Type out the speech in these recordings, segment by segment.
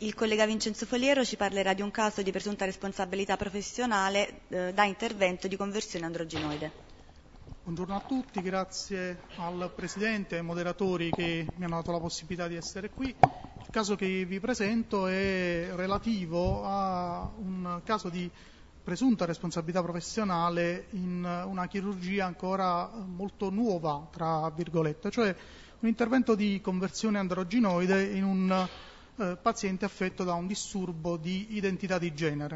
il collega Vincenzo Foliero ci parlerà di un caso di presunta responsabilità professionale da intervento di conversione androgenoide. Buongiorno a tutti, grazie al Presidente e ai moderatori che mi hanno dato la possibilità di essere qui. Il caso che vi presento è relativo a un caso di presunta responsabilità professionale in una chirurgia ancora molto nuova, tra virgolette, cioè un intervento di conversione androgenoide in un paziente affetto da un disturbo di identità di genere.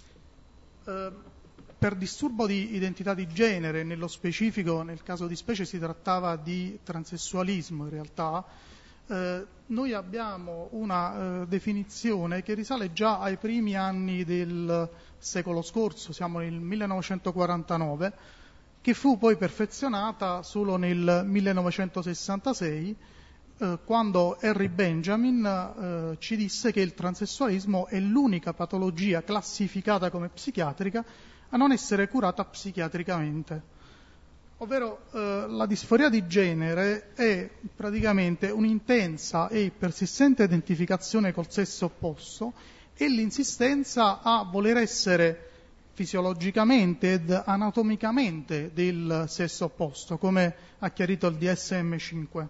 Per disturbo di identità di genere, nello specifico, nel caso di specie si trattava di transessualismo in realtà, noi abbiamo una definizione che risale già ai primi anni del secolo scorso, siamo nel 1949, che fu poi perfezionata solo nel 1966, quando Henry Benjamin ci disse che il transessualismo è l'unica patologia classificata come psichiatrica a non essere curata psichiatricamente. Ovvero la disforia di genere è praticamente un'intensa e persistente identificazione col sesso opposto e l'insistenza a voler essere fisiologicamente ed anatomicamente del sesso opposto, come ha chiarito il DSM-5.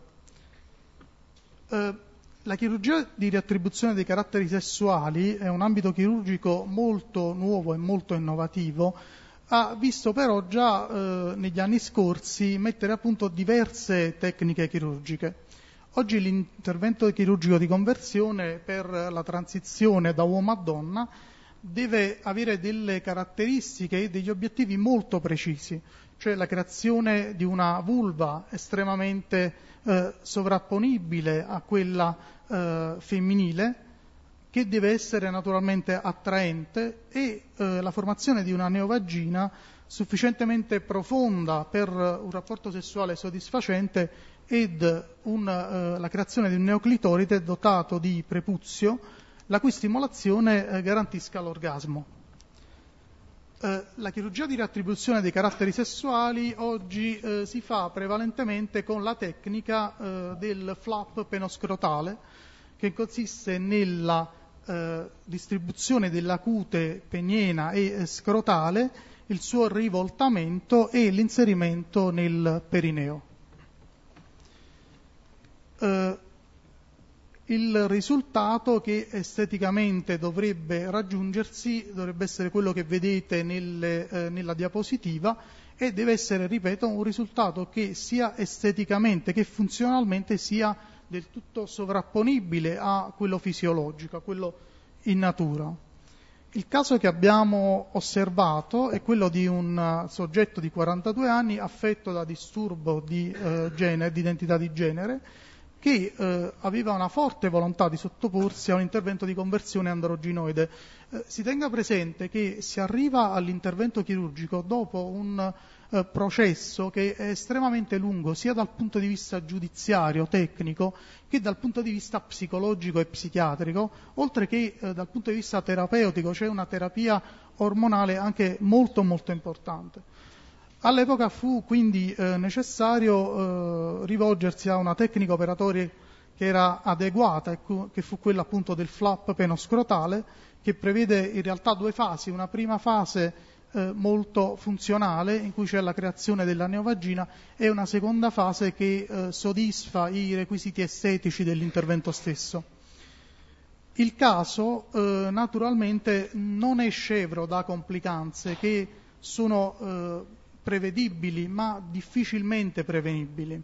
La chirurgia di riattribuzione dei caratteri sessuali è un ambito chirurgico molto nuovo e molto innovativo, ha visto però già negli anni scorsi mettere a punto diverse tecniche chirurgiche. Oggi l'intervento chirurgico di conversione per la transizione da uomo a donna deve avere delle caratteristiche e degli obiettivi molto precisi, cioè la creazione di una vulva estremamente sovrapponibile a quella femminile, che deve essere naturalmente attraente, e la formazione di una neovagina sufficientemente profonda per un rapporto sessuale soddisfacente ed la creazione di un neoclitoride dotato di prepuzio, la cui stimolazione garantisca l'orgasmo. La chirurgia di riattribuzione dei caratteri sessuali oggi si fa prevalentemente con la tecnica del flap penoscrotale, che consiste nella distribuzione della cute peniena e scrotale, il suo rivoltamento e l'inserimento nel perineo. Il risultato che esteticamente dovrebbe raggiungersi dovrebbe essere quello che vedete nella diapositiva, e deve essere, ripeto, un risultato che sia esteticamente che funzionalmente sia del tutto sovrapponibile a quello fisiologico, a quello in natura. Il caso che abbiamo osservato è quello di un soggetto di 42 anni affetto da disturbo di identità di genere, che aveva una forte volontà di sottoporsi a un intervento di conversione androgenoide. Si tenga presente che si arriva all'intervento chirurgico dopo un processo che è estremamente lungo, sia dal punto di vista giudiziario, tecnico, che dal punto di vista psicologico e psichiatrico, oltre che dal punto di vista terapeutico, cioè una terapia ormonale anche molto molto importante. All'epoca fu quindi necessario rivolgersi a una tecnica operatoria che era adeguata, che fu quella appunto del flap penoscrotale, che prevede in realtà due fasi: una prima fase molto funzionale, in cui c'è la creazione della neovagina, e una seconda fase che soddisfa i requisiti estetici dell'intervento stesso. Il caso naturalmente non è scevro da complicanze che sono prevedibili ma difficilmente prevenibili.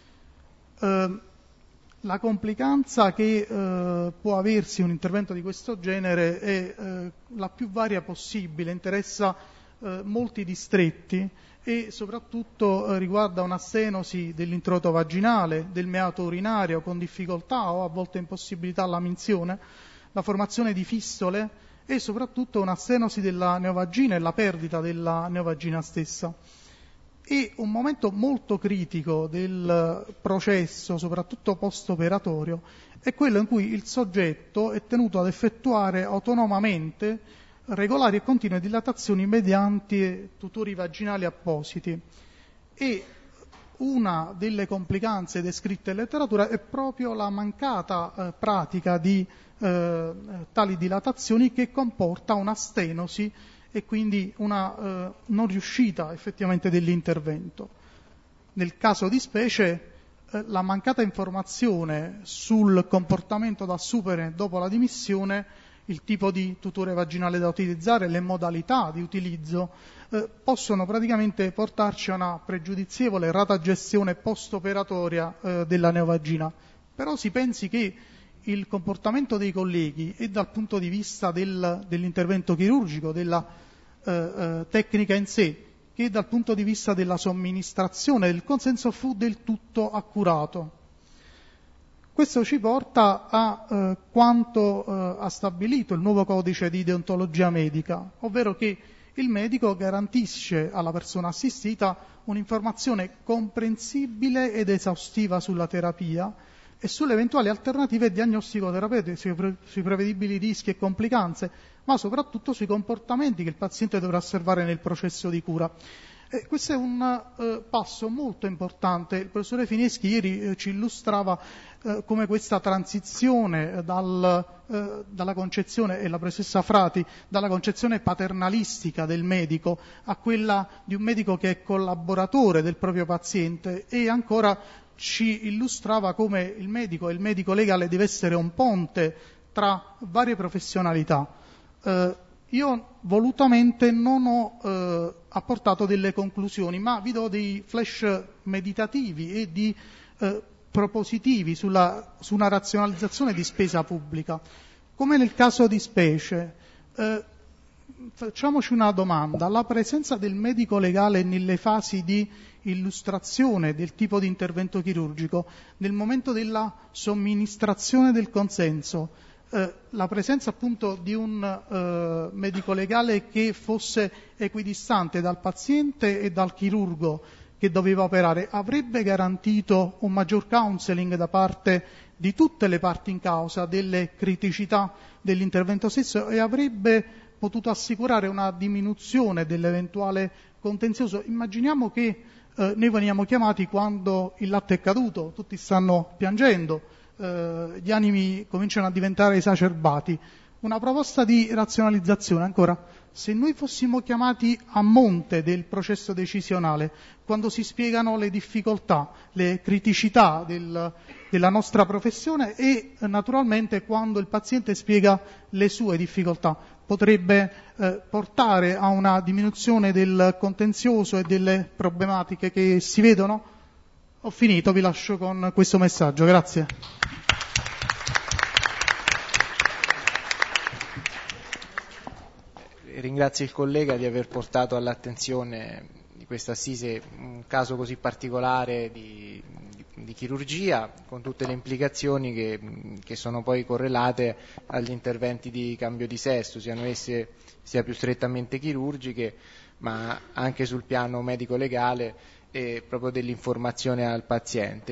La complicanza che può aversi un intervento di questo genere è la più varia possibile, interessa molti distretti e soprattutto riguarda una stenosi dell'introito vaginale, del meato urinario con difficoltà o a volte impossibilità alla minzione, la formazione di fistole e soprattutto una stenosi della neovagina e la perdita della neovagina stessa. E un momento molto critico del processo, soprattutto post-operatorio, è quello in cui il soggetto è tenuto ad effettuare autonomamente regolari e continue dilatazioni mediante tutori vaginali appositi, e una delle complicanze descritte in letteratura è proprio la mancata pratica di tali dilatazioni, che comporta una stenosi e quindi una non riuscita effettivamente dell'intervento. Nel caso di specie la mancata informazione sul comportamento da assumere dopo la dimissione, il tipo di tuture vaginale da utilizzare, le modalità di utilizzo, possono praticamente portarci a una pregiudizievole errata gestione post-operatoria della neovagina. Però si pensi che il comportamento dei colleghi e dal punto di vista dell'intervento chirurgico, della tecnica in sé, che dal punto di vista della somministrazione del consenso fu del tutto accurato. Questo ci porta a quanto ha stabilito il nuovo codice di deontologia medica, ovvero che il medico garantisce alla persona assistita un'informazione comprensibile ed esaustiva sulla terapia e sulle eventuali alternative diagnostico-terapeutiche, sui prevedibili rischi e complicanze, ma soprattutto sui comportamenti che il paziente dovrà osservare nel processo di cura. Questo è un passo molto importante. Il professore Fineschi ieri ci illustrava come questa transizione dalla concezione, e la professoressa Frati, dalla concezione paternalistica del medico a quella di un medico che è collaboratore del proprio paziente, e ancora ci illustrava come il medico e il medico legale deve essere un ponte tra varie professionalità. Io volutamente non ho apportato delle conclusioni, ma vi do dei flash meditativi e di propositivi su una razionalizzazione di spesa pubblica. Come nel caso di specie, facciamoci una domanda: la presenza del medico legale nelle fasi di illustrazione del tipo di intervento chirurgico, nel momento della somministrazione del consenso, la presenza appunto di un medico legale che fosse equidistante dal paziente e dal chirurgo che doveva operare, avrebbe garantito un maggior counseling da parte di tutte le parti in causa delle criticità dell'intervento stesso e avrebbe potuto assicurare una diminuzione dell'eventuale contenzioso. Immaginiamo che noi veniamo chiamati quando il latte è caduto, tutti stanno piangendo, gli animi cominciano a diventare esacerbati. Una proposta di razionalizzazione ancora: se noi fossimo chiamati a monte del processo decisionale, quando si spiegano le difficoltà, le criticità della nostra professione e naturalmente quando il paziente spiega le sue difficoltà, potrebbe portare a una diminuzione del contenzioso e delle problematiche che si vedono? Ho finito, vi lascio con questo messaggio. Grazie. Ringrazio il collega di aver portato all'attenzione di questa assise un caso così particolare di chirurgia, con tutte le implicazioni che sono poi correlate agli interventi di cambio di sesso, siano esse sia più strettamente chirurgiche, ma anche sul piano medico-legale e proprio dell'informazione al paziente.